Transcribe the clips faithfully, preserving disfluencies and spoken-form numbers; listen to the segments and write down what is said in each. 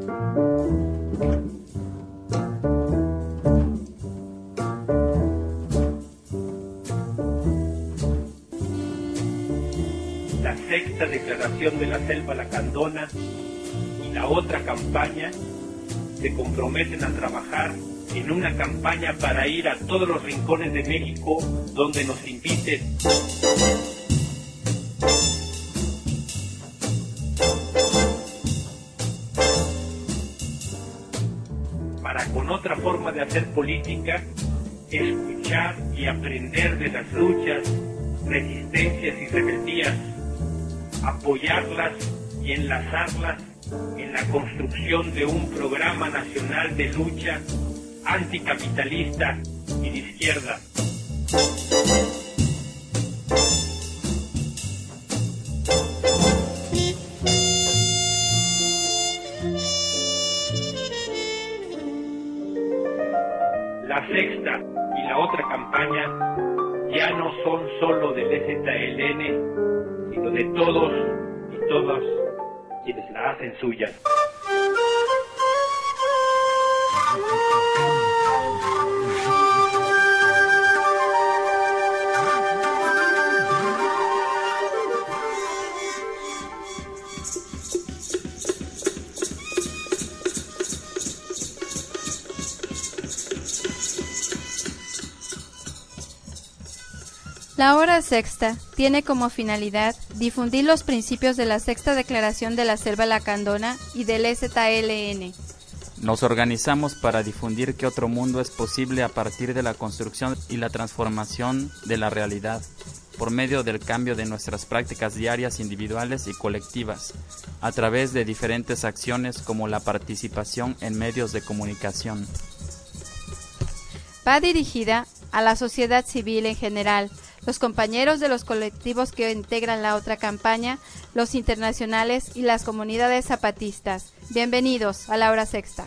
La sexta declaración de la Selva Lacandona y la otra campaña se comprometen a trabajar en una campaña para ir a todos los rincones de México donde nos inviten. Para con otra forma de hacer política, escuchar y aprender de las luchas, resistencias y rebeldías, apoyarlas y enlazarlas en la construcción de un programa nacional de lucha anticapitalista y de izquierda. La sexta y la otra campaña ya no son solo del E Z L N, sino de todos y todas quienes la hacen suya. La hora sexta tiene como finalidad difundir los principios de la sexta declaración de la Selva Lacandona y del E Z L N. Nos organizamos para difundir que otro mundo es posible a partir de la construcción y la transformación de la realidad, por medio del cambio de nuestras prácticas diarias individuales y colectivas, a través de diferentes acciones como la participación en medios de comunicación. Va dirigida a la sociedad civil en general, los compañeros de los colectivos que integran la otra campaña, los internacionales y las comunidades zapatistas. Bienvenidos a la hora sexta.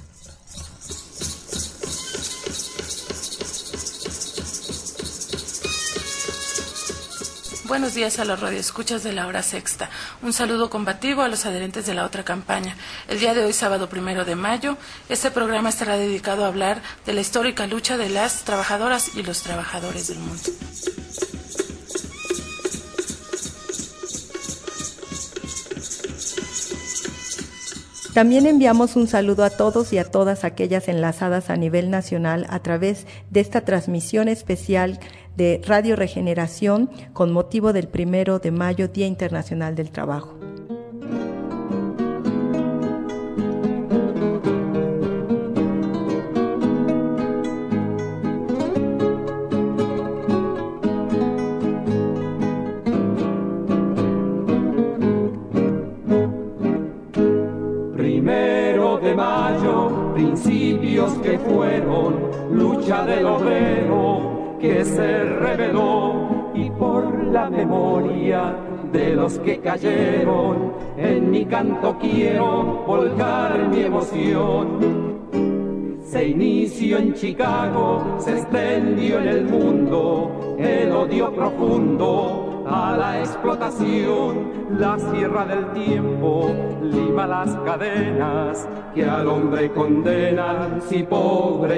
Buenos días a los radioescuchas de la hora sexta. Un saludo combativo a los adherentes de la otra campaña. El día de hoy, sábado primero de mayo, este programa estará dedicado a hablar de la histórica lucha de las trabajadoras y los trabajadores del mundo. También enviamos un saludo a todos y a todas aquellas enlazadas a nivel nacional a través de esta transmisión especial de Radio Regeneración con motivo del primero de mayo, Día Internacional del Trabajo. Principios que fueron lucha del obrero que se rebeló, y por la memoria de los que cayeron en mi canto quiero volcar mi emoción. Se inició en Chicago, se extendió en el mundo el odio profundo a la explotación. La sierra del tiempo lima las cadenas que al hombre condenan, si pobre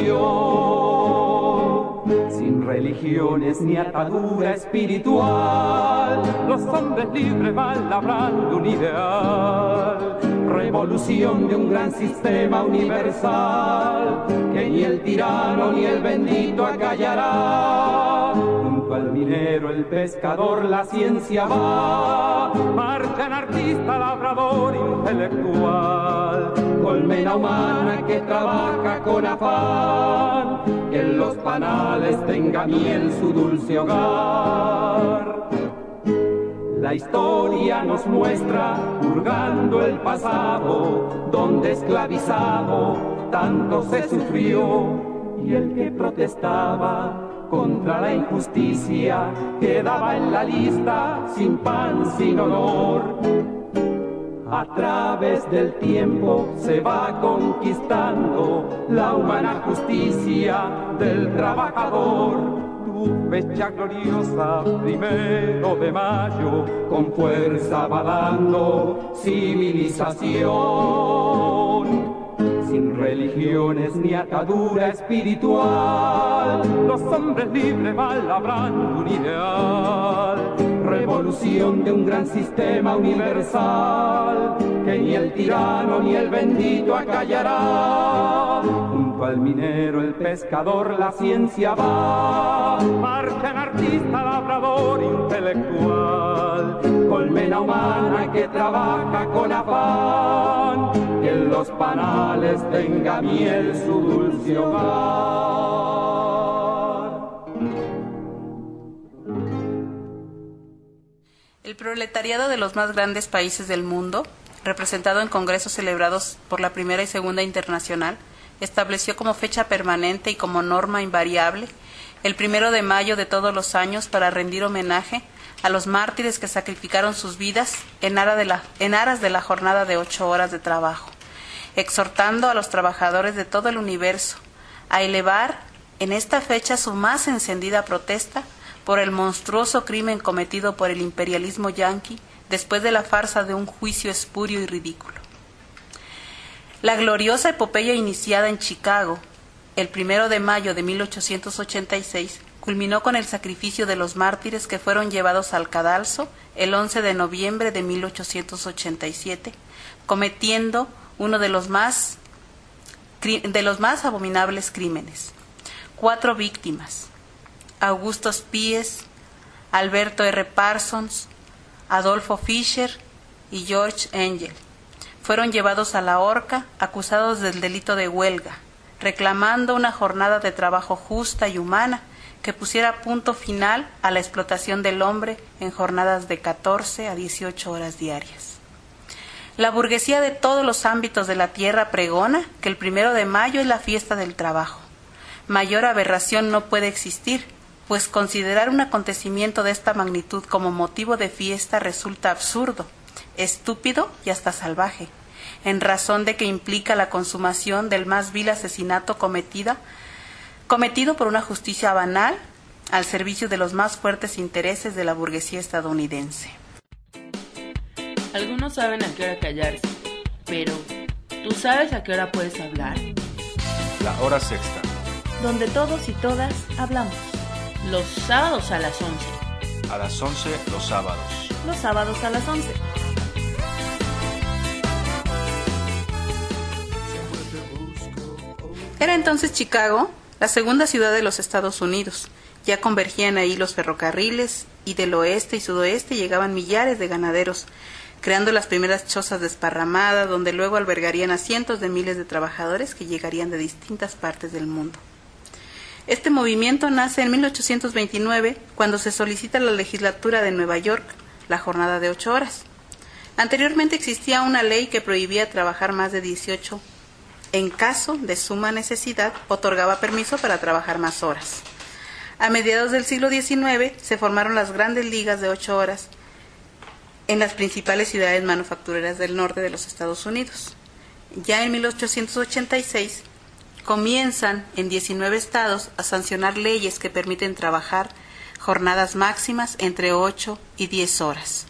nació. Sin religiones ni atadura espiritual, los hombres libres van labrando un ideal. Revolución de un gran sistema universal que ni el tirano ni el bendito acallará. Junto al minero, el pescador, la ciencia va. Marchan artista, labrador, intelectual. Colmena humana que trabaja con afán, que en los panales tenga miel su dulce hogar. La historia nos muestra, hurgando el pasado, donde esclavizado tanto se sufrió, y el que protestaba contra la injusticia quedaba en la lista sin pan, sin honor. A través del tiempo se va conquistando la humana justicia del trabajador. Tu fecha gloriosa, primero de mayo, con fuerza va dando civilización. religiones ni atadura espiritual. Los hombres libres van labrando un ideal, revolución de un gran sistema universal, que ni el tirano ni el bendito acallará. Junto al minero, el pescador, la ciencia va, marcan artista, labrador, intelectual, colmena humana que trabaja con afán, que en los panales tenga miel su dulce hogar. El proletariado de los más grandes países del mundo, representado en congresos celebrados por la Primera y Segunda Internacional, estableció como fecha permanente y como norma invariable el primero de mayo de todos los años para rendir homenaje a los mártires que sacrificaron sus vidas en aras de la, en aras de la jornada de ocho horas de trabajo, exhortando a los trabajadores de todo el universo a elevar en esta fecha su más encendida protesta por el monstruoso crimen cometido por el imperialismo yanqui después de la farsa de un juicio espurio y ridículo. La gloriosa epopeya iniciada en Chicago el primero de mayo de mil ochocientos ochenta y seis culminó con el sacrificio de los mártires que fueron llevados al cadalso el once de noviembre de mil ochocientos ochenta y siete, cometiendo uno de los más, de los más abominables crímenes. Cuatro víctimas: Augusto Spies, Alberto R. Parsons, Adolfo Fischer y George Engel, fueron llevados a la horca acusados del delito de huelga, reclamando una jornada de trabajo justa y humana que pusiera punto final a la explotación del hombre en jornadas de catorce a dieciocho horas diarias. La burguesía de todos los ámbitos de la tierra pregona que el primero de mayo es la fiesta del trabajo. Mayor aberración no puede existir, pues considerar un acontecimiento de esta magnitud como motivo de fiesta resulta absurdo, estúpido y hasta salvaje, en razón de que implica la consumación del más vil asesinato cometida, cometido por una justicia banal al servicio de los más fuertes intereses de la burguesía estadounidense. Algunos saben a qué hora callarse, pero ¿tú sabes a qué hora puedes hablar? La hora sexta, donde todos y todas hablamos. Los sábados a las once. A las once los sábados. Los sábados a las once. Era entonces Chicago la segunda ciudad de los Estados Unidos. Ya convergían ahí los ferrocarriles y del oeste y sudoeste llegaban millares de ganaderos, creando las primeras chozas desparramadas donde luego albergarían a cientos de miles de trabajadores que llegarían de distintas partes del mundo. Este movimiento nace en mil ochocientos veintinueve, cuando se solicita a la legislatura de Nueva York la jornada de ocho horas. Anteriormente existía una ley que prohibía trabajar más de dieciocho. En caso de suma necesidad, otorgaba permiso para trabajar más horas. A mediados del siglo diecinueve se formaron las grandes ligas de ocho horas en las principales ciudades manufactureras del norte de los Estados Unidos. Ya en mil ochocientos ochenta y seis comienzan en diecinueve estados a sancionar leyes que permiten trabajar jornadas máximas entre ocho y diez horas.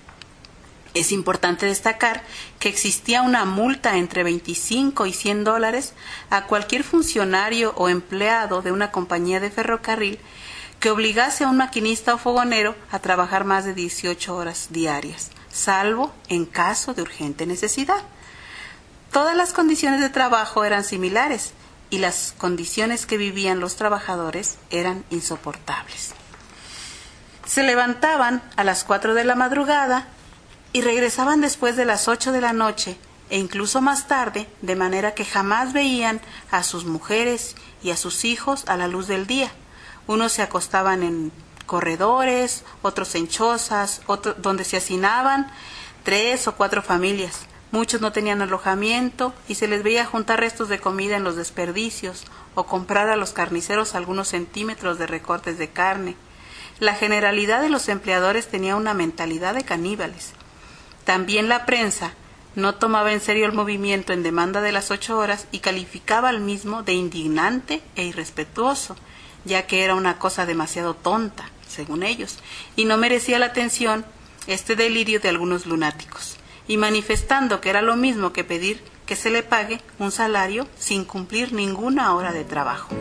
Es importante destacar que existía una multa entre veinticinco y cien dólares a cualquier funcionario o empleado de una compañía de ferrocarril que obligase a un maquinista o fogonero a trabajar más de dieciocho horas diarias, salvo en caso de urgente necesidad. Todas las condiciones de trabajo eran similares y las condiciones que vivían los trabajadores eran insoportables. Se levantaban a las cuatro de la madrugada y regresaban después de las ocho de la noche e incluso más tarde, de manera que jamás veían a sus mujeres y a sus hijos a la luz del día. Unos se acostaban en corredores, otros en chozas, otros donde se hacinaban tres o cuatro familias. Muchos no tenían alojamiento y se les veía juntar restos de comida en los desperdicios o comprar a los carniceros algunos centímetros de recortes de carne. La generalidad de los empleadores tenía una mentalidad de caníbales. También la prensa no tomaba en serio el movimiento en demanda de las ocho horas y calificaba al mismo de indignante e irrespetuoso, ya que era una cosa demasiado tonta, según ellos, y no merecía la atención este delirio de algunos lunáticos, y manifestando que era lo mismo que pedir que se le pague un salario sin cumplir ninguna hora de trabajo.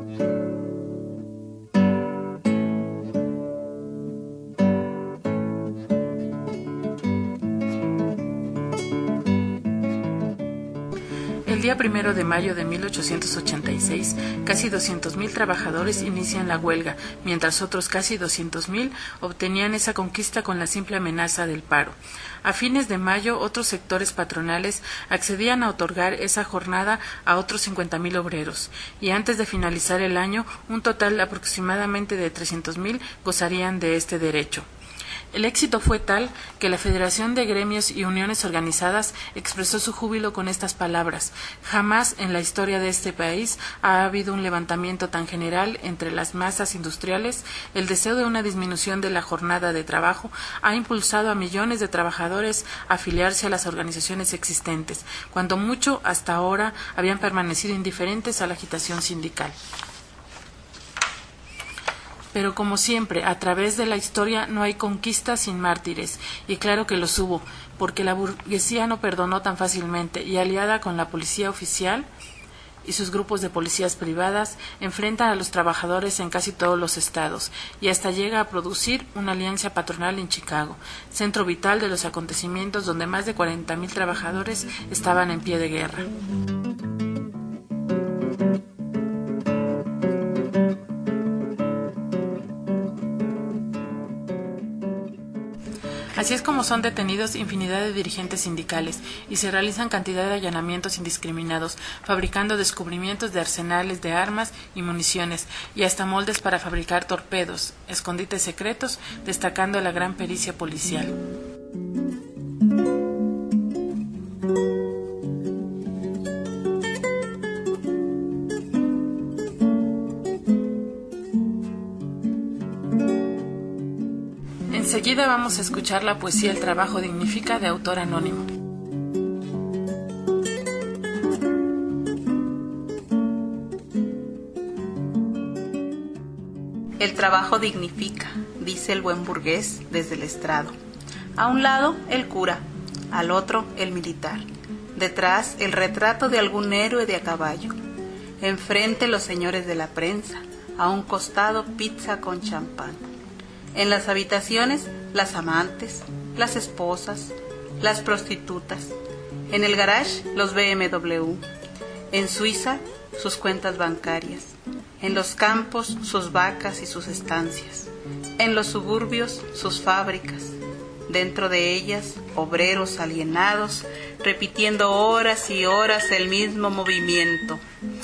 El día primero de mayo de mil ochocientos ochenta y seis, casi doscientos mil trabajadores inician la huelga, mientras otros casi doscientos mil obtenían esa conquista con la simple amenaza del paro. A fines de mayo, otros sectores patronales accedían a otorgar esa jornada a otros cincuenta mil obreros, y antes de finalizar el año, un total aproximadamente de trescientos mil gozarían de este derecho. El éxito fue tal que la Federación de Gremios y Uniones Organizadas expresó su júbilo con estas palabras: jamás en la historia de este país ha habido un levantamiento tan general entre las masas industriales. El deseo de una disminución de la jornada de trabajo ha impulsado a millones de trabajadores a afiliarse a las organizaciones existentes, cuando mucho hasta ahora habían permanecido indiferentes a la agitación sindical. Pero como siempre, a través de la historia no hay conquistas sin mártires, y claro que los hubo, porque la burguesía no perdonó tan fácilmente, y aliada con la policía oficial y sus grupos de policías privadas, enfrentan a los trabajadores en casi todos los estados, y hasta llega a producir una alianza patronal en Chicago, centro vital de los acontecimientos donde más de cuarenta mil trabajadores estaban en pie de guerra. Así es como son detenidos infinidad de dirigentes sindicales y se realizan cantidad de allanamientos indiscriminados, fabricando descubrimientos de arsenales de armas y municiones y hasta moldes para fabricar torpedos, escondites secretos, destacando la gran pericia policial. Enseguida vamos a escuchar la poesía El trabajo dignifica, de autor anónimo. El trabajo dignifica, dice el buen burgués desde el estrado. A un lado el cura, al otro el militar. Detrás el retrato de algún héroe de a caballo. Enfrente los señores de la prensa, a un costado pizza con champán. En las habitaciones, las amantes, las esposas, las prostitutas. En el garage, los B M W. En Suiza, sus cuentas bancarias. En los campos, sus vacas y sus estancias. En los suburbios, sus fábricas. Dentro de ellas, obreros alienados, repitiendo horas y horas el mismo movimiento.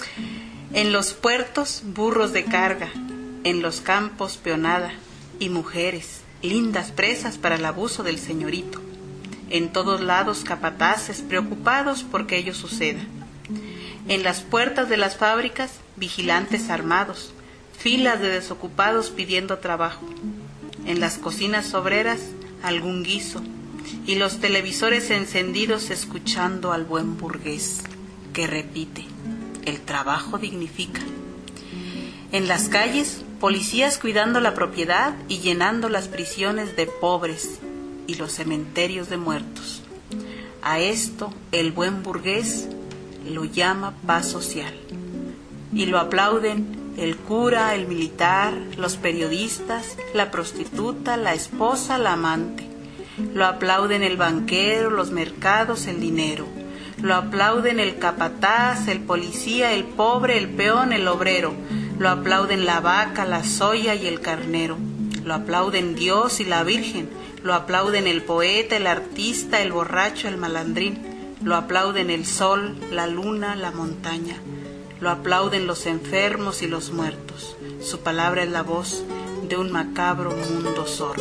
En los puertos, burros de carga. En los campos, peonada. Y mujeres, lindas presas para el abuso del señorito. En todos lados capataces preocupados por que ello suceda. En las puertas de las fábricas, vigilantes armados, filas de desocupados pidiendo trabajo. En las cocinas obreras, algún guiso, y los televisores encendidos escuchando al buen burgués, que repite: el trabajo dignifica. En las calles, policías cuidando la propiedad y llenando las prisiones de pobres y los cementerios de muertos. A esto el buen burgués lo llama paz social. Y lo aplauden el cura, el militar, los periodistas, la prostituta, la esposa, la amante. Lo aplauden el banquero, los mercados, el dinero. Lo aplauden el capataz, el policía, el pobre, el peón, el obrero. Lo aplauden la vaca, la soya y el carnero. Lo aplauden Dios y la Virgen. Lo aplauden el poeta, el artista, el borracho, el malandrín. Lo aplauden el sol, la luna, la montaña. Lo aplauden los enfermos y los muertos. Su palabra es la voz de un macabro mundo sordo.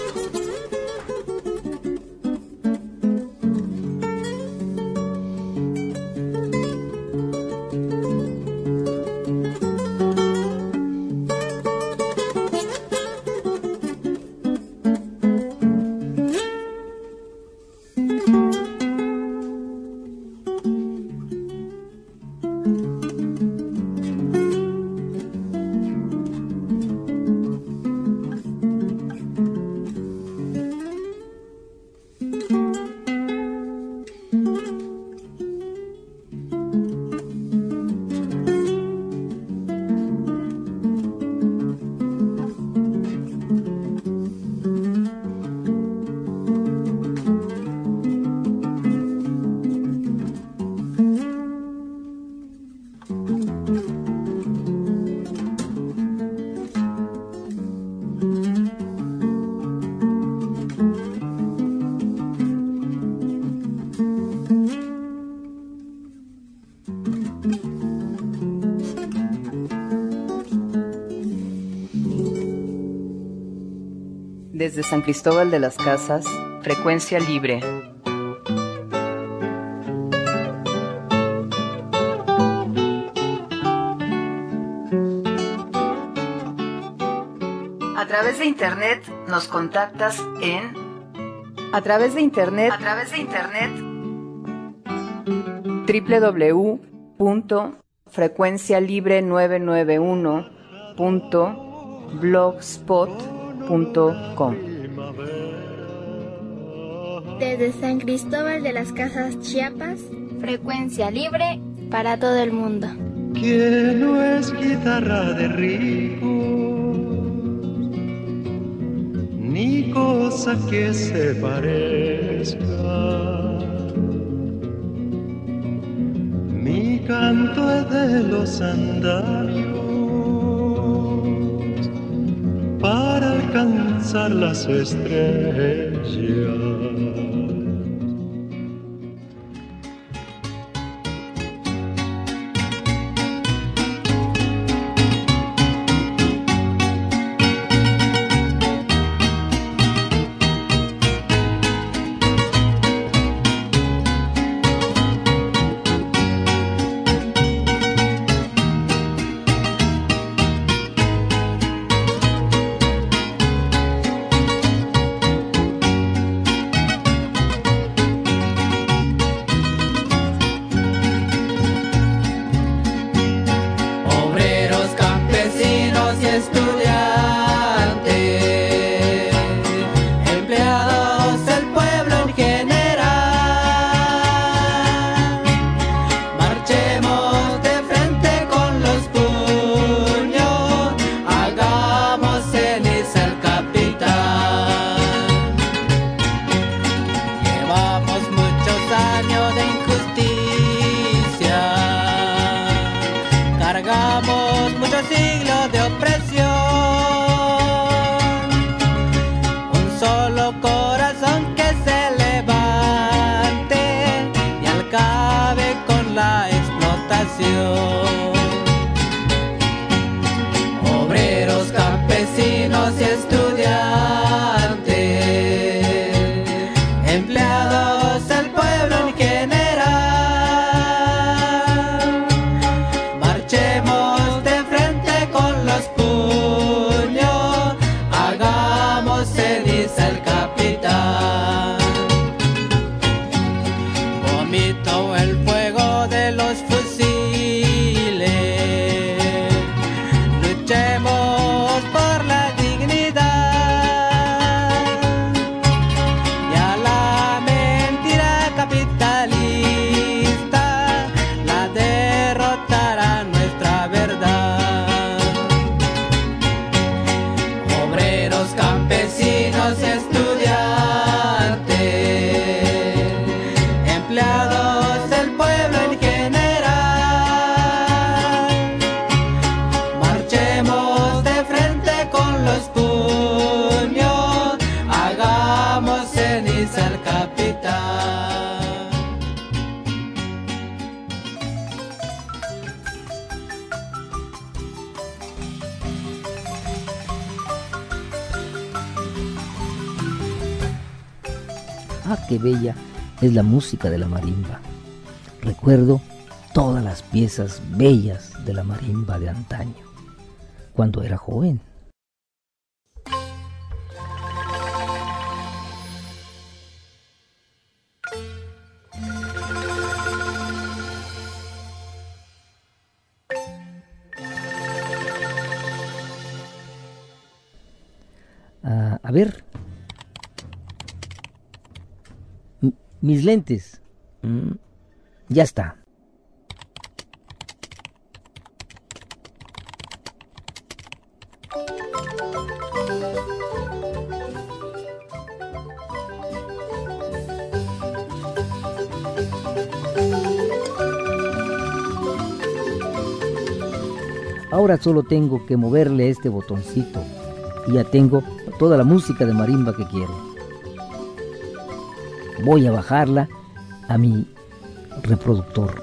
Desde San Cristóbal de las Casas, frecuencia libre. A través de internet nos contactas en a través de internet a través de internet doble u doble u doble u punto frecuencia libre nueve nueve uno punto blogspot punto com. Desde San Cristóbal de las Casas, Chiapas, frecuencia libre para todo el mundo. ¿Quién no es guitarra de rico? Ni cosa que se parezca. Mi canto es de los andamios para alcanzar las estrellas. Ah, qué bella es la música de la marimba. Recuerdo todas las piezas bellas de la marimba de antaño, cuando era joven. Ah, a ver, M- mis lentes, mm, ya está. Ahora solo tengo que moverle este botoncito y ya tengo toda la música de marimba que quiero. Voy a bajarla a mi reproductor.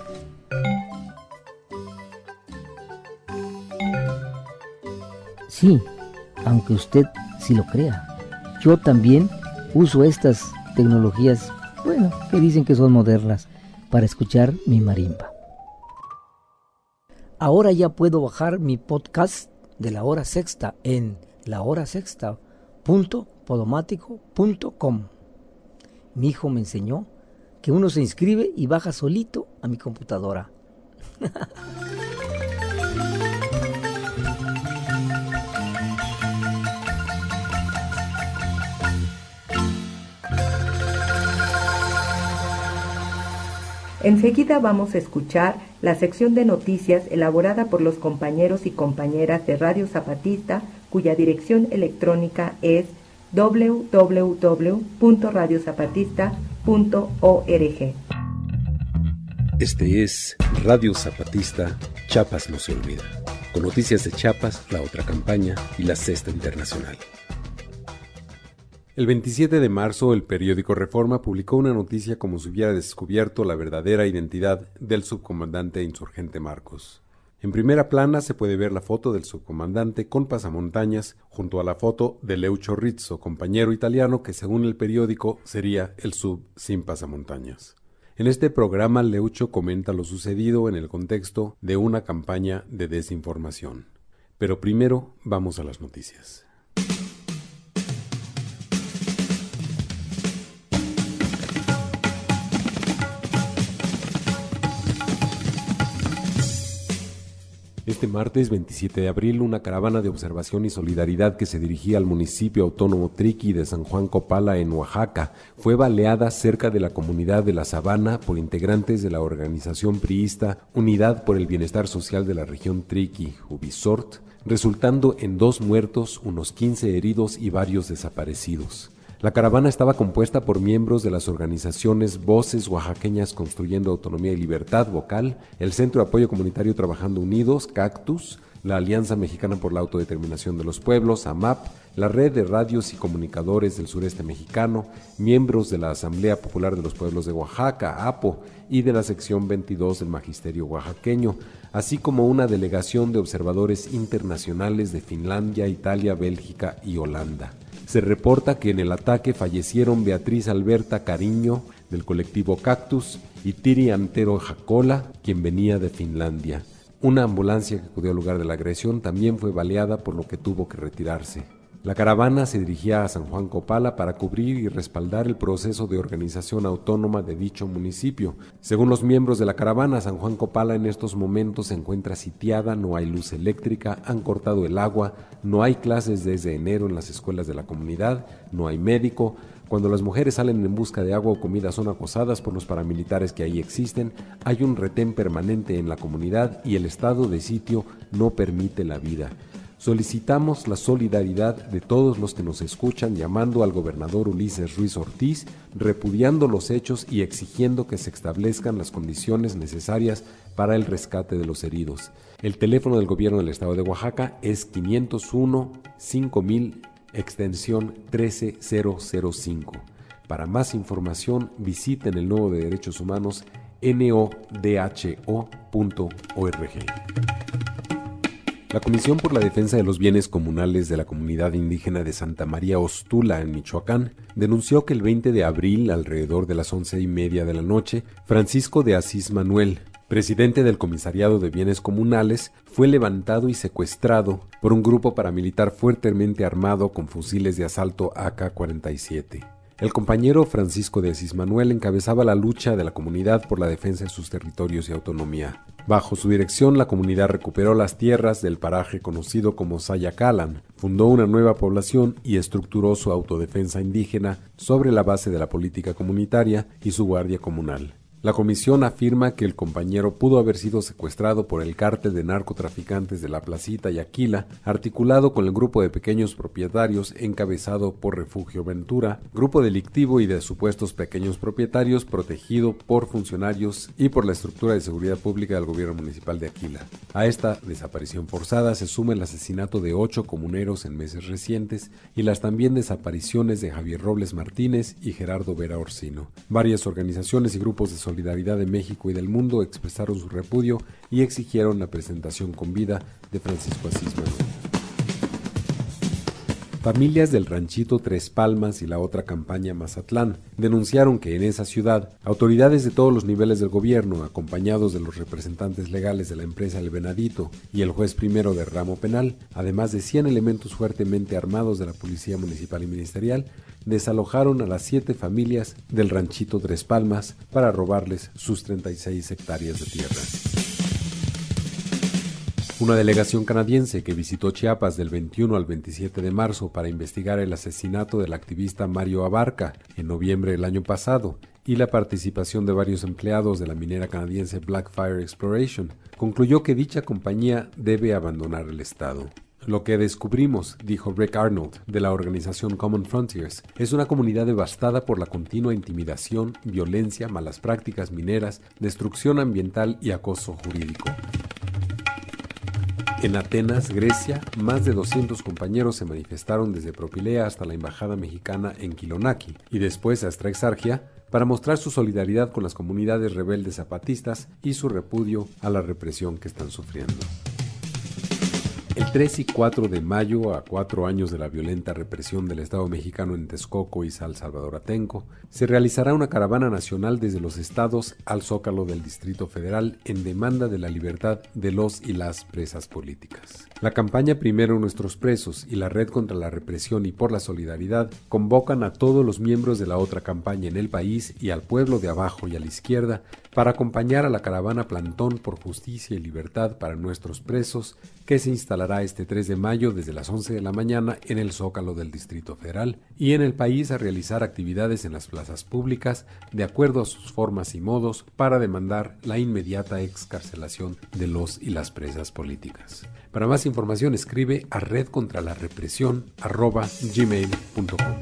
Sí, aunque usted sí lo crea, yo también uso estas tecnologías, bueno, que dicen que son modernas, para escuchar mi marimba. Ahora ya puedo bajar mi podcast de La Hora Sexta en la hora sexta punto podomático punto com. Mi hijo me enseñó que uno se inscribe y baja solito a mi computadora. Enseguida vamos a escuchar la sección de noticias elaborada por los compañeros y compañeras de Radio Zapatista, cuya dirección electrónica es doble u doble u doble u punto radio zapatista punto org. Este es Radio Zapatista, Chiapas no se olvida, con noticias de Chiapas, la otra campaña y la Sexta Internacional. El veintisiete de marzo, el periódico Reforma publicó una noticia como si hubiera descubierto la verdadera identidad del subcomandante insurgente Marcos. En primera plana se puede ver la foto del subcomandante con pasamontañas junto a la foto de Leucho Rizzo, compañero italiano que según el periódico sería el sub sin pasamontañas. En este programa Leucho comenta lo sucedido en el contexto de una campaña de desinformación. Pero primero vamos a las noticias. Este martes veintisiete de abril, una caravana de observación y solidaridad que se dirigía al municipio autónomo Triqui de San Juan Copala en Oaxaca fue baleada cerca de la comunidad de La Sabana por integrantes de la organización priista Unidad por el Bienestar Social de la región Triqui, Ubisort, resultando en dos muertos, unos quince heridos y varios desaparecidos. La caravana estaba compuesta por miembros de las organizaciones Voces Oaxaqueñas Construyendo Autonomía y Libertad, Vocal, el Centro de Apoyo Comunitario Trabajando Unidos, Cactus, la Alianza Mexicana por la Autodeterminación de los Pueblos, AMAP, la Red de Radios y Comunicadores del Sureste Mexicano, miembros de la Asamblea Popular de los Pueblos de Oaxaca, APO, y de la Sección veintidós del Magisterio Oaxaqueño, así como una delegación de observadores internacionales de Finlandia, Italia, Bélgica y Holanda. Se reporta que en el ataque fallecieron Beatriz Alberta Cariño, del colectivo Cactus, y Tiri Antero Jacola, quien venía de Finlandia. Una ambulancia que acudió al lugar de la agresión también fue baleada, por lo que tuvo que retirarse. La caravana se dirigía a San Juan Copala para cubrir y respaldar el proceso de organización autónoma de dicho municipio. Según los miembros de la caravana, San Juan Copala en estos momentos se encuentra sitiada, no hay luz eléctrica, han cortado el agua, no hay clases desde enero en las escuelas de la comunidad, no hay médico. Cuando las mujeres salen en busca de agua o comida son acosadas por los paramilitares que ahí existen, hay un retén permanente en la comunidad y el estado de sitio no permite la vida. Solicitamos la solidaridad de todos los que nos escuchan llamando al gobernador Ulises Ruiz Ortiz, repudiando los hechos y exigiendo que se establezcan las condiciones necesarias para el rescate de los heridos. El teléfono del gobierno del estado de Oaxaca es quinientos uno cinco mil extensión trece mil cinco. Para más información visiten el Nodo de Derechos Humanos N O D H O punto org. La Comisión por la Defensa de los Bienes Comunales de la Comunidad Indígena de Santa María Ostula, en Michoacán, denunció que el veinte de abril, alrededor de las once y media de la noche, Francisco de Asís Manuel, presidente del Comisariado de Bienes Comunales, fue levantado y secuestrado por un grupo paramilitar fuertemente armado con fusiles de asalto A K cuarenta y siete. El compañero Francisco de Asís Manuel encabezaba la lucha de la comunidad por la defensa de sus territorios y autonomía. Bajo su dirección, la comunidad recuperó las tierras del paraje conocido como Sayacalan, fundó una nueva población y estructuró su autodefensa indígena sobre la base de la política comunitaria y su guardia comunal. La comisión afirma que el compañero pudo haber sido secuestrado por el cártel de narcotraficantes de La Placita y Aquila, articulado con el grupo de pequeños propietarios encabezado por Refugio Ventura, grupo delictivo y de supuestos pequeños propietarios protegido por funcionarios y por la estructura de seguridad pública del gobierno municipal de Aquila. A esta desaparición forzada se suma el asesinato de ocho comuneros en meses recientes y las también desapariciones de Javier Robles Martínez y Gerardo Vera Orsino. Varias organizaciones y grupos de solidaridad Solidaridad de México y del mundo expresaron su repudio y exigieron la presentación con vida de Francisco Asís Manuel. Familias del ranchito Tres Palmas y la otra campaña Mazatlán denunciaron que en esa ciudad, autoridades de todos los niveles del gobierno, acompañados de los representantes legales de la empresa El Venadito y el juez primero de ramo penal, además de cien elementos fuertemente armados de la Policía Municipal y Ministerial, desalojaron a las siete familias del ranchito Tres Palmas para robarles sus treinta y seis hectáreas de tierra. Una delegación canadiense que visitó Chiapas del veintiuno al veintisiete de marzo para investigar el asesinato del activista Mario Abarca en noviembre del año pasado y la participación de varios empleados de la minera canadiense Blackfire Exploration, concluyó que dicha compañía debe abandonar el estado. Lo que descubrimos, dijo Rick Arnold, de la organización Common Frontiers, es una comunidad devastada por la continua intimidación, violencia, malas prácticas mineras, destrucción ambiental y acoso jurídico. En Atenas, Grecia, más de doscientos compañeros se manifestaron desde Propilea hasta la embajada mexicana en Kilonaki y después hasta Exarquia para mostrar su solidaridad con las comunidades rebeldes zapatistas y su repudio a la represión que están sufriendo. El tres y cuatro de mayo, a cuatro años de la violenta represión del Estado mexicano en Texcoco y San Salvador Atenco, se realizará una caravana nacional desde los estados al Zócalo del Distrito Federal en demanda de la libertad de los y las presas políticas. La campaña Primero Nuestros Presos y la Red contra la Represión y por la Solidaridad convocan a todos los miembros de la otra campaña en el país y al pueblo de abajo y a la izquierda para acompañar a la caravana Plantón por Justicia y Libertad para Nuestros Presos, que se instalará este tres de mayo desde las once de la mañana en el Zócalo del Distrito Federal y en el país a realizar actividades en las plazas públicas de acuerdo a sus formas y modos para demandar la inmediata excarcelación de los y las presas políticas. Para más información escribe a red contra la represión arroba gmail punto com.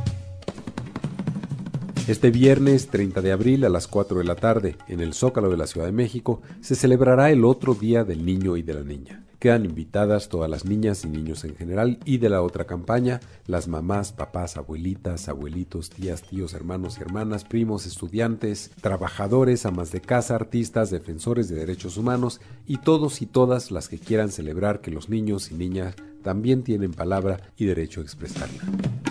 Este viernes treinta de abril a las cuatro de la tarde, en el Zócalo de la Ciudad de México, se celebrará el otro Día del Niño y de la Niña. Quedan invitadas todas las niñas y niños en general y de la otra campaña, las mamás, papás, abuelitas, abuelitos, tías, tíos, hermanos y hermanas, primos, estudiantes, trabajadores, amas de casa, artistas, defensores de derechos humanos y todos y todas las que quieran celebrar que los niños y niñas también tienen palabra y derecho a expresarla.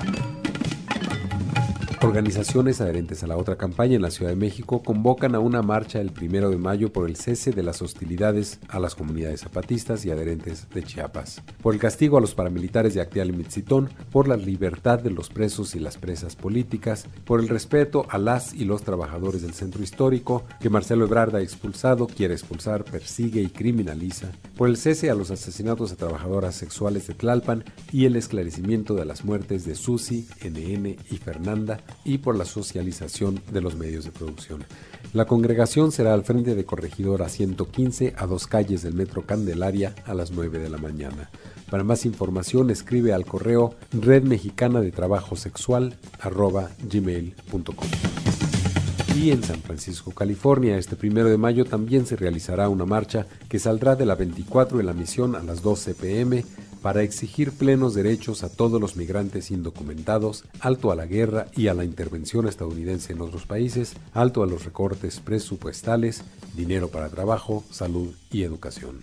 Organizaciones adherentes a la otra campaña en la Ciudad de México convocan a una marcha el primero de mayo por el cese de las hostilidades a las comunidades zapatistas y adherentes de Chiapas, por el castigo a los paramilitares de Acteal y Mitzitón, por la libertad de los presos y las presas políticas, por el respeto a las y los trabajadores del centro histórico que Marcelo Ebrard ha expulsado, quiere expulsar, persigue y criminaliza, por el cese a los asesinatos a trabajadoras sexuales de Tlalpan y el esclarecimiento de las muertes de Susi, N N y Fernanda, y por la socialización de los medios de producción. La congregación será al frente de Corregidora ciento quince a dos calles del Metro Candelaria a las nueve de la mañana. Para más información escribe al correo red mexicana de trabajo sexual arroba gmail punto com. Y en San Francisco, California, este primero de mayo también se realizará una marcha que saldrá de la veinticuatro en la Misión a las doce pm para exigir plenos derechos a todos los migrantes indocumentados, alto a la guerra y a la intervención estadounidense en otros países, alto a los recortes presupuestales, dinero para trabajo, salud y educación.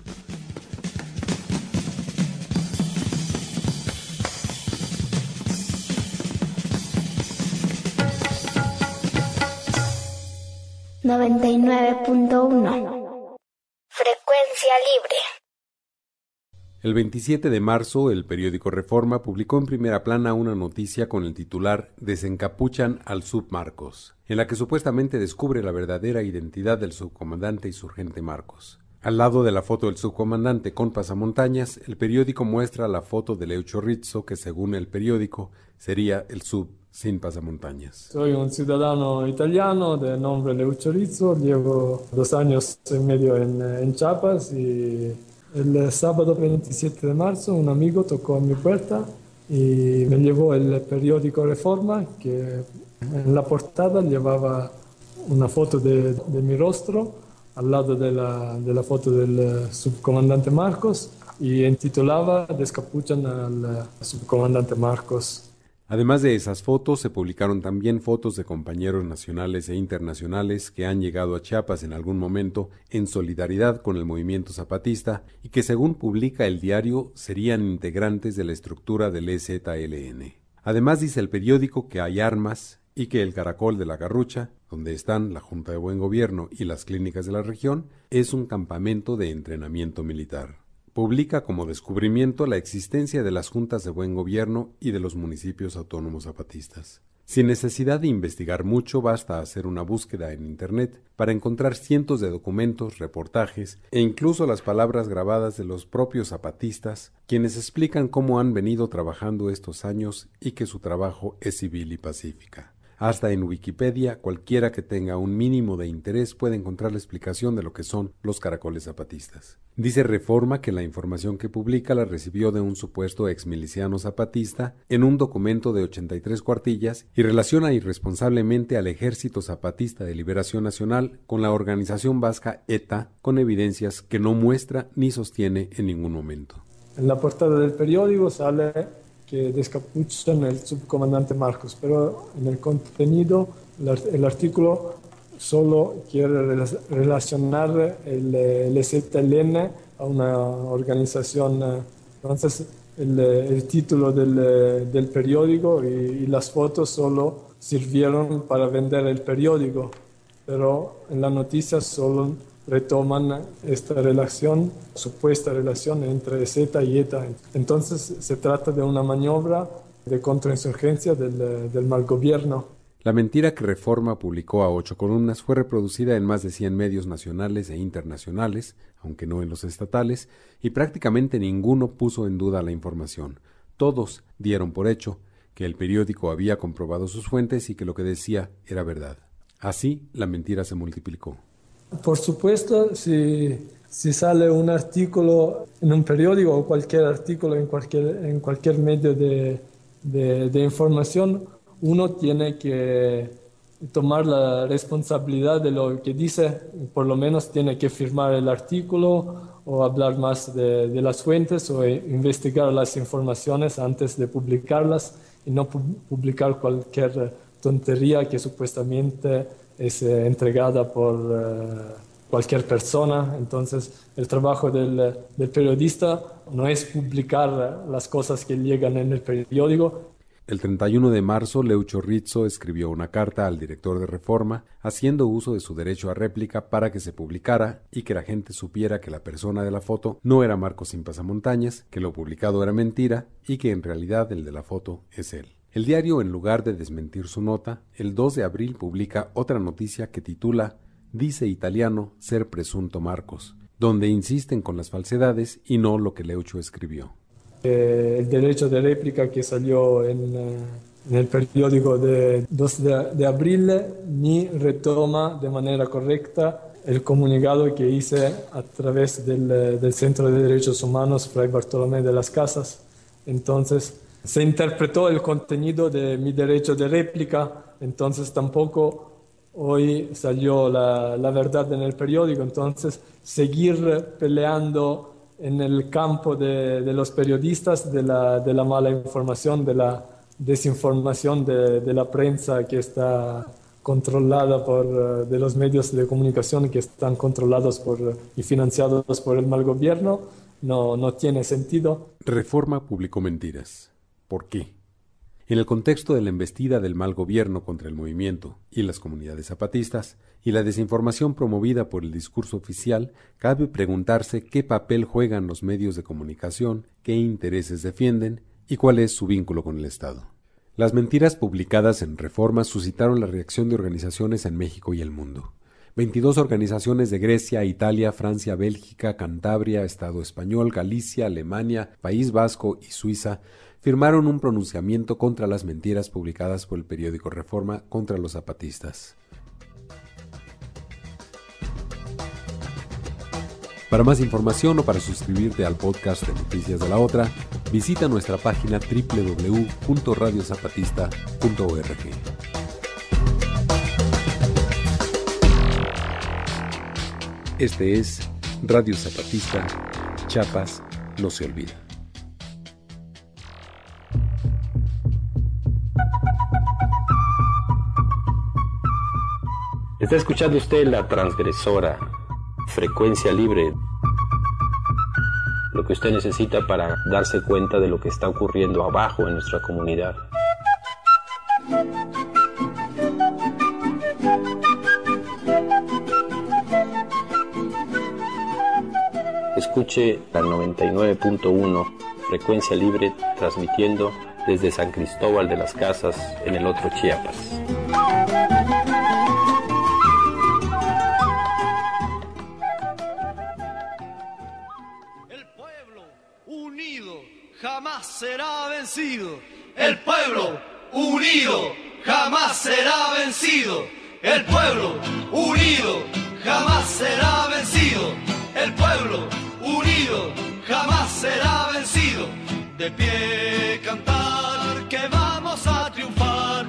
noventa y nueve punto uno. Frecuencia libre. El veintisiete de marzo, el periódico Reforma publicó en primera plana una noticia con el titular «Desencapuchan al Sub Marcos», en la que supuestamente descubre la verdadera identidad del subcomandante insurgente Marcos. Al lado de la foto del subcomandante con pasamontañas, el periódico muestra la foto de Leo Chorrizzo, que según el periódico sería el sub sin pasamontañas. Soy un ciudadano italiano de nombre Leo Chorrizzo, llevo dos años y medio en, en Chiapas y el sábado veintisiete de marzo un amigo tocó a mi puerta y me llevó el periódico Reforma, que en la portada llevaba una foto de, de mi rostro al lado de la, de la foto del subcomandante Marcos y intitulaba «Descapuchan al subcomandante Marcos». Además de esas fotos, se publicaron también fotos de compañeros nacionales e internacionales que han llegado a Chiapas en algún momento en solidaridad con el movimiento zapatista y que, según publica el diario, serían integrantes de la estructura del E Z L N. Además, dice el periódico que hay armas y que el Caracol de la Garrucha, donde están la Junta de Buen Gobierno y las clínicas de la región, es un campamento de entrenamiento militar. Publica como descubrimiento la existencia de las juntas de buen gobierno y de los municipios autónomos zapatistas. Sin necesidad de investigar mucho, basta hacer una búsqueda en Internet para encontrar cientos de documentos, reportajes e incluso las palabras grabadas de los propios zapatistas, quienes explican cómo han venido trabajando estos años y que su trabajo es civil y pacífica. Hasta en Wikipedia, cualquiera que tenga un mínimo de interés puede encontrar la explicación de lo que son los caracoles zapatistas. Dice Reforma que la información que publica la recibió de un supuesto exmiliciano zapatista en un documento de ochenta y tres cuartillas y relaciona irresponsablemente al Ejército Zapatista de Liberación Nacional con la organización vasca E T A, con evidencias que no muestra ni sostiene en ningún momento. En la portada del periódico sale que descapuchan el subcomandante Marcos, pero en el contenido el artículo solo quiere relacionar el, el E Z L N a una organización. Entonces el, el título del, del periódico y, y las fotos solo sirvieron para vender el periódico, pero en la noticia solo retoman esta relación, supuesta relación entre Z y E T A. Entonces se trata de una maniobra de contrainsurgencia del, del mal gobierno. La mentira que Reforma publicó a ocho columnas fue reproducida en más de cien medios nacionales e internacionales, aunque no en los estatales, y prácticamente ninguno puso en duda la información. Todos dieron por hecho que el periódico había comprobado sus fuentes y que lo que decía era verdad. Así, la mentira se multiplicó. Por supuesto, si, si sale un artículo en un periódico o cualquier artículo en cualquier, en cualquier medio de, de, de información, uno tiene que tomar la responsabilidad de lo que dice, por lo menos tiene que firmar el artículo o hablar más de, de las fuentes o investigar las informaciones antes de publicarlas y no pu- publicar cualquier tontería que supuestamente es eh, entregada por uh, cualquier persona. Entonces el trabajo del, del periodista no es publicar las cosas que llegan en el periódico. El treinta y uno de marzo, Leucho Rizzo escribió una carta al director de Reforma haciendo uso de su derecho a réplica para que se publicara y que la gente supiera que la persona de la foto no era Marcos Sin Pasamontañas, que lo publicado era mentira y que en realidad el de la foto es él. El diario, en lugar de desmentir su nota, el dos de abril publica otra noticia que titula «Dice italiano ser presunto Marcos», donde insisten con las falsedades y no lo que Leucho escribió. Eh, el derecho de réplica que salió en, eh, en el periódico de dos de abril ni retoma de manera correcta el comunicado que hice a través del, del Centro de Derechos Humanos Fray Bartolomé de las Casas. Entonces, se interpretó el contenido de mi derecho de réplica, entonces tampoco hoy salió la, la verdad en el periódico. Entonces, seguir peleando en el campo de, de los periodistas, de la, de la mala información, de la desinformación de, de la prensa que está controlada por, de los medios de comunicación que están controlados por, y financiados por el mal gobierno, no, no tiene sentido. Reforma publicó mentiras. ¿Por qué? En el contexto de la embestida del mal gobierno contra el movimiento y las comunidades zapatistas y la desinformación promovida por el discurso oficial, cabe preguntarse qué papel juegan los medios de comunicación, qué intereses defienden y cuál es su vínculo con el Estado. Las mentiras publicadas en Reforma suscitaron la reacción de organizaciones en México y el mundo. veintidós organizaciones de Grecia, Italia, Francia, Bélgica, Cantabria, Estado Español, Galicia, Alemania, País Vasco y Suiza firmaron un pronunciamiento contra las mentiras publicadas por el periódico Reforma contra los zapatistas. Para más información o para suscribirte al podcast de Noticias de la Otra, visita nuestra página doble u doble u doble u punto radio zapatista punto org. Este es Radio Zapatista, Chiapas no se olvida. Está escuchando usted La Transgresora, frecuencia libre. Lo que usted necesita para darse cuenta de lo que está ocurriendo abajo en nuestra comunidad. Escuche la noventa y nueve punto uno, frecuencia libre, transmitiendo desde San Cristóbal de las Casas, en el otro Chiapas. El pueblo unido jamás será vencido. El pueblo unido jamás será vencido. El pueblo unido jamás será vencido. El pueblo unido jamás será vencido. De pie cantar que vamos a triunfar.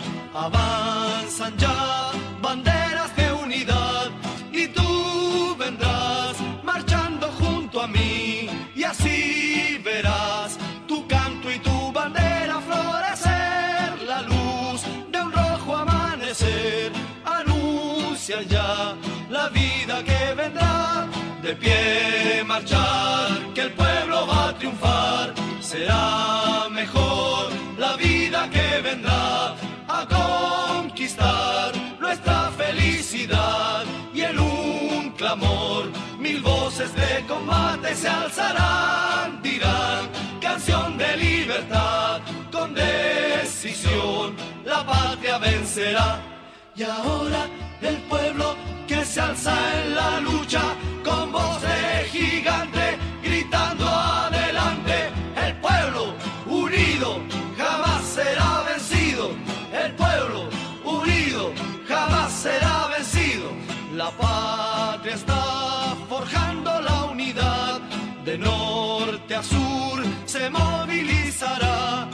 Avanzan ya banderas de unidad y tú vendrás marchando junto a mí y así verás tu canto y tu bandera florecer. La luz de un rojo amanecer anuncia ya la vida que vendrá. De pie marchar, que el pueblo va a triunfar. Será mejor la vida que vendrá a conquistar nuestra felicidad. Y en un clamor, mil voces de combate se alzarán. Dirán canción de libertad, con decisión la patria vencerá. Y ahora el pueblo que se alza en la lucha, con voz de gigante, gritando adelante. El pueblo unido jamás será vencido. El pueblo unido jamás será vencido. La patria está forjando la unidad. De norte a sur se movilizará.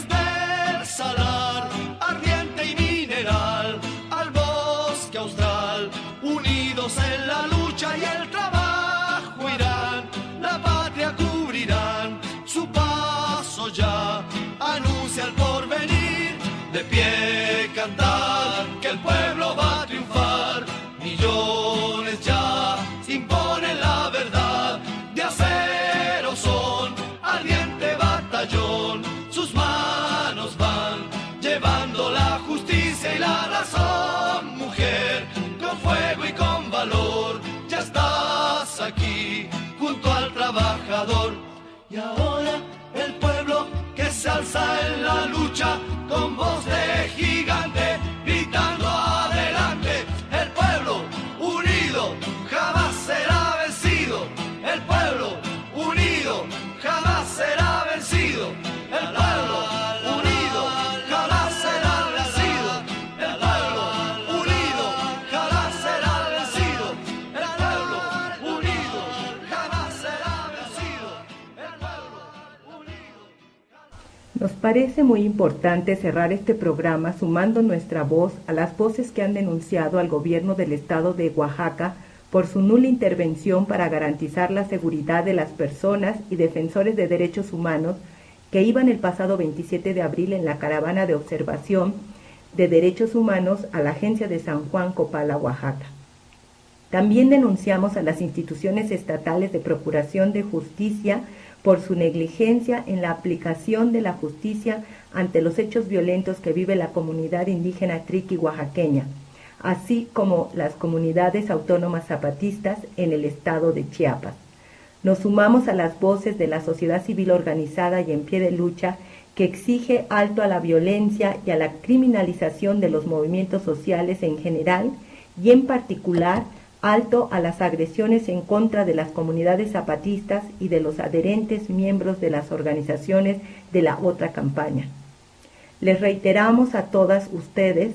Desde el salar ardiente y mineral al bosque austral, unidos en la lucha y el trabajo irán, la patria cubrirán, su paso ya anuncia el porvenir. De pie cantar que el pueblo va a triunfar, millones ya imponen la verdad, de acero son, ardiente batallón, sus manos van llevando la justicia y la razón. Mujer, con fuego y con valor, ya estás aquí junto al trabajador. Y ahora el pueblo que se alza en la lucha, con voz de gigante, gritando adelante. El pueblo unido jamás será vencido. El pueblo unido jamás será vencido. El pueblo unido jamás será vencido. El pueblo unido jamás será vencido. El pueblo unido jamás será vencido. El pueblo unido. Nos parece muy importante cerrar este programa sumando nuestra voz a las voces que han denunciado al gobierno del estado de Oaxaca por su nula intervención para garantizar la seguridad de las personas y defensores de derechos humanos que iban el pasado veintisiete de abril en la caravana de observación de derechos humanos a la agencia de San Juan Copala, Oaxaca. También denunciamos a las instituciones estatales de procuración de justicia por su negligencia en la aplicación de la justicia ante los hechos violentos que vive la comunidad indígena triqui oaxaqueña, así como las comunidades autónomas zapatistas en el estado de Chiapas. Nos sumamos a las voces de la sociedad civil organizada y en pie de lucha que exige alto a la violencia y a la criminalización de los movimientos sociales en general y en particular alto a las agresiones en contra de las comunidades zapatistas y de los adherentes miembros de las organizaciones de la otra campaña. Les reiteramos a todas ustedes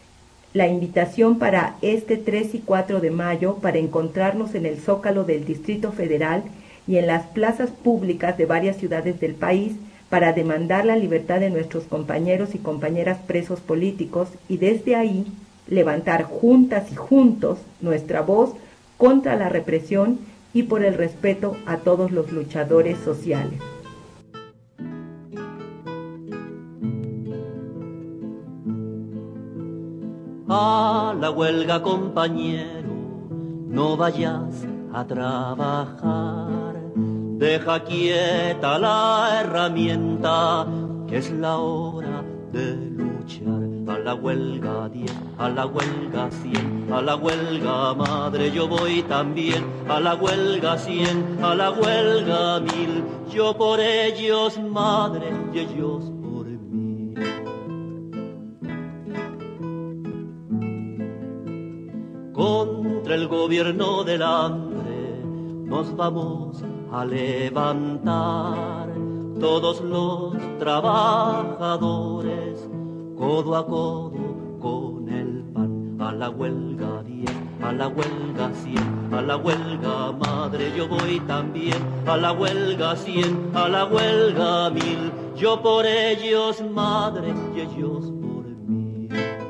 la invitación para este tres y cuatro de mayo para encontrarnos en el Zócalo del Distrito Federal y en las plazas públicas de varias ciudades del país para demandar la libertad de nuestros compañeros y compañeras presos políticos y desde ahí levantar juntas y juntos nuestra voz contra la represión y por el respeto a todos los luchadores sociales. A la huelga, compañero, no vayas a trabajar. Deja quieta la herramienta, que es la hora de luchar. A la huelga diez, a la huelga cien, a la huelga madre yo voy también. A la huelga cien, a la huelga mil, yo por ellos madre y ellos por mí. Contra el gobierno del hambre nos vamos a levantar, todos los trabajadores, codo a codo con el pan. A la huelga diez, a la huelga cien, a la huelga madre yo voy también. A la huelga cien, a la huelga mil, yo por ellos madre y ellos por mí.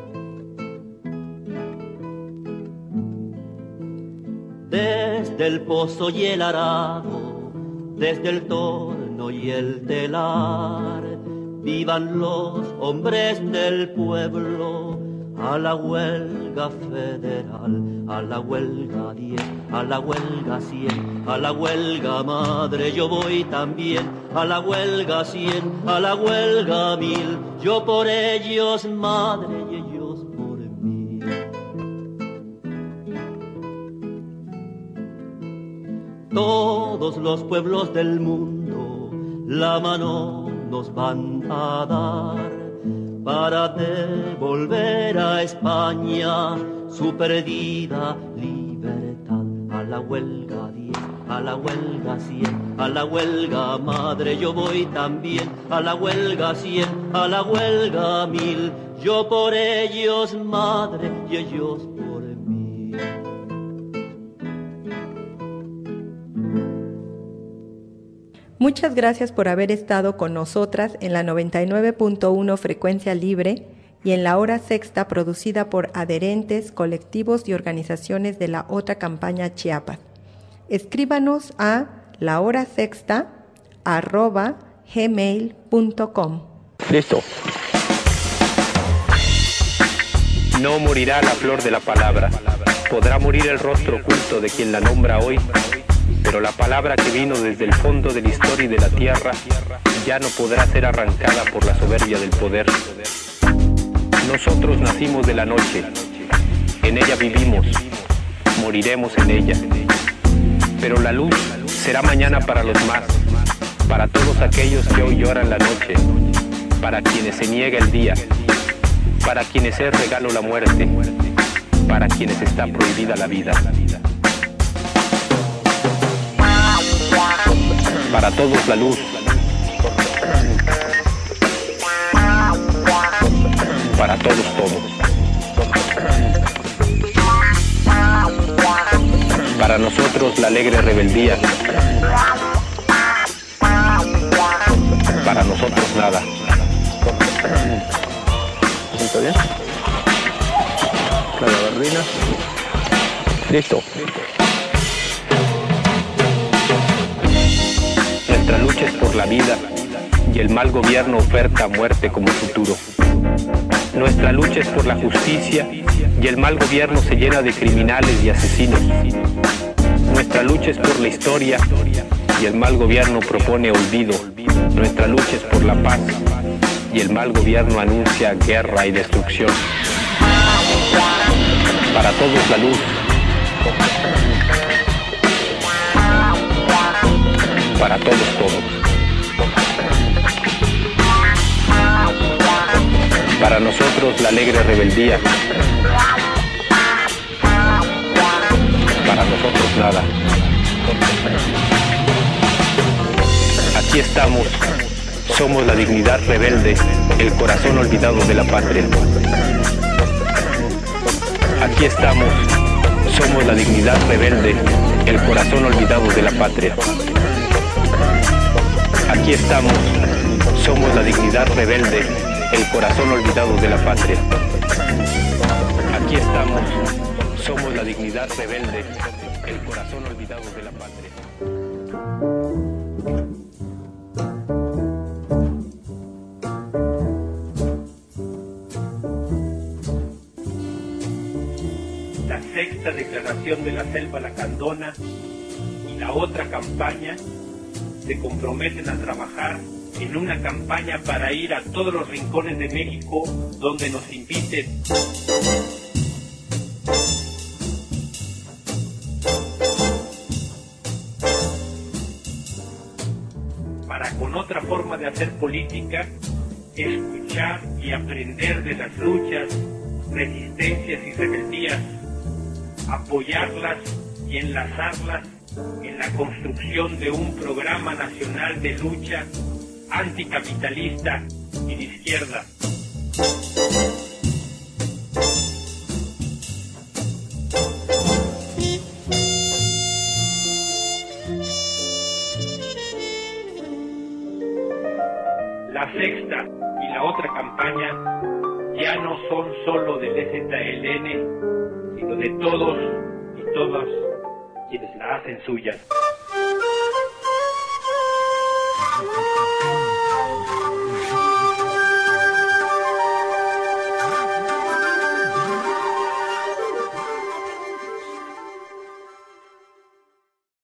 Desde el pozo y el arado, desde el torno y el telar, vivan los hombres del pueblo. A la huelga federal, a la huelga diez, a la huelga cien, a la huelga madre yo voy también. A la huelga cien, a la huelga mil, yo por ellos madre y ellos por mí. Todos los pueblos del mundo la mano nos van a dar para devolver a España su perdida libertad. A la huelga diez, a la huelga cien, a la huelga madre yo voy también. A la huelga cien, a la huelga mil, yo por ellos madre y ellos por mí. Muchas gracias por haber estado con nosotras en la noventa y nueve punto uno Frecuencia Libre y en la Hora Sexta, producida por adherentes, colectivos y organizaciones de la Otra Campaña Chiapas. Escríbanos a lahorasexta arroba gmail punto com. Listo. No morirá la flor de la palabra, podrá morir el rostro oculto de quien la nombra hoy, pero la palabra que vino desde el fondo de la historia y de la tierra ya no podrá ser arrancada por la soberbia del poder. Nosotros nacimos de la noche, en ella vivimos, moriremos en ella. Pero la luz será mañana para los más, para todos aquellos que hoy lloran la noche, para quienes se niega el día, para quienes es regalo la muerte, para quienes está prohibida la vida. Para todos la luz, para todos todos. Para nosotros la alegre rebeldía, para nosotros nada. ¿Está bien? La gabardina. Listo. Nuestra lucha es por la vida y el mal gobierno oferta muerte como futuro. Nuestra lucha es por la justicia y el mal gobierno se llena de criminales y asesinos. Nuestra lucha es por la historia y el mal gobierno propone olvido. Nuestra lucha es por la paz y el mal gobierno anuncia guerra y destrucción. Para todos la luz, para todos todos. Para nosotros la alegre rebeldía, para nosotros nada. Aquí estamos, somos la dignidad rebelde, el corazón olvidado de la patria. Aquí estamos, somos la dignidad rebelde, el corazón olvidado de la patria. Aquí estamos, somos la dignidad rebelde, el corazón olvidado de la patria. Aquí estamos, somos la dignidad rebelde, el corazón olvidado de la patria. liberación de la selva lacandona y la otra campaña se comprometen a trabajar en una campaña para ir a todos los rincones de México donde nos inviten. Para con otra forma de hacer política, escuchar y aprender de las luchas, resistencias y rebeldías, apoyarlas y enlazarlas en la construcción de un programa nacional de lucha anticapitalista y de izquierda. La sexta y la otra campaña ya no son solo del E Z L N, sino de todos y todas quienes la hacen suya.